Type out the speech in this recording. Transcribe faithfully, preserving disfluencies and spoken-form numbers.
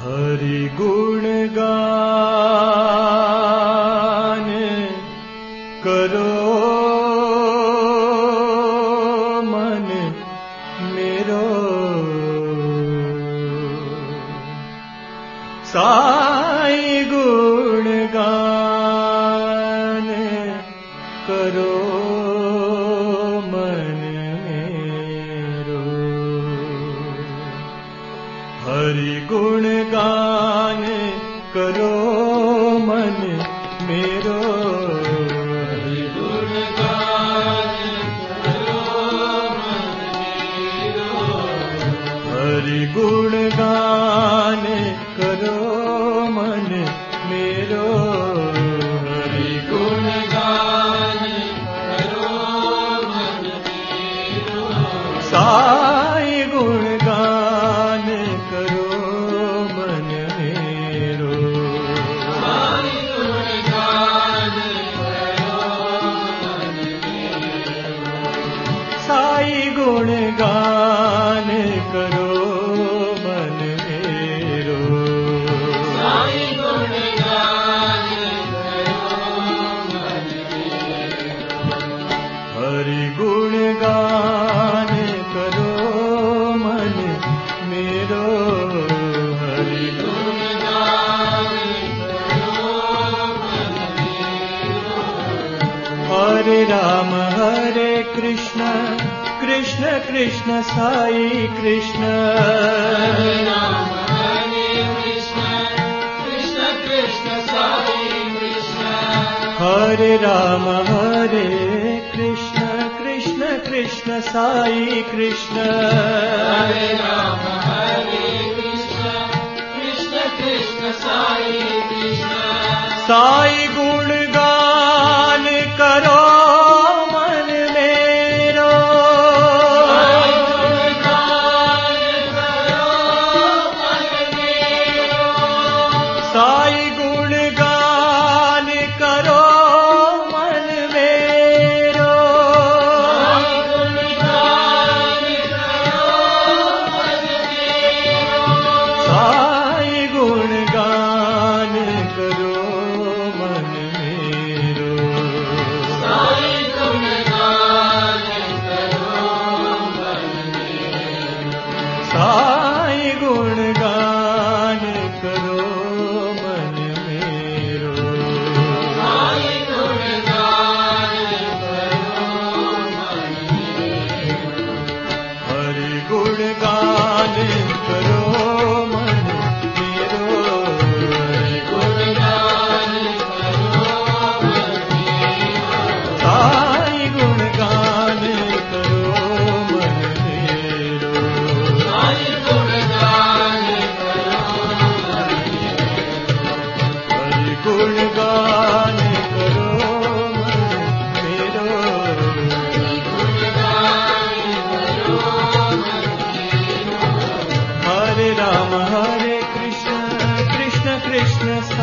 हरि गुण गान करो मन मेरो, साई गुण गान करो मन मेरो। हरि गुण गान करो मन मेरो, हरि गुण गान करो मन मेरो। हरि गुण गान करो मन मेरो, हरि गुण गान करो मन मेरो। साई गुण गान करो मन मेरो, साई गुण गान करो मन मेरो। साई गुण गान करो मन मेरो, साई गुण गान करो मन मेरो। हरि गुण गान करो मन मेरो, हरि गुण गान करो मन मेरो। हरे राम हरे कृष्ण कृष्ण कृष्ण साई कृष्ण, हरे राम हरे कृष्ण कृष्ण कृष्ण साई कृष्ण। हरे राम हरे कृष्ण कृष्ण कृष्ण साई कृष्ण, हरे राम हरे कृष्ण कृष्ण कृष्ण साई कृष्ण। साई गुण गान करो मन मेरो, साई गुण गान करो मन मेरो। साई गुण गान करो मन मेरो, साई गुण गान करो मन मेरो। साई गुण गान करो मन मेरो, साई गुण गान करो मन मेरो। साई गुण गान करो मन मेरो, साई गुण गान करो मन मेरो। हरि गुण गान करो मन मेरो, हरि गुण गान करो मन मेरो। साई गुण गान करो मन मेरो, साई गुण गान करो मन मेरो। हरि गुण गान करो मन मेरो, हरि गुण गान करो मन मेरो। हरे राम हरे कृष्ण कृष्ण कृष्ण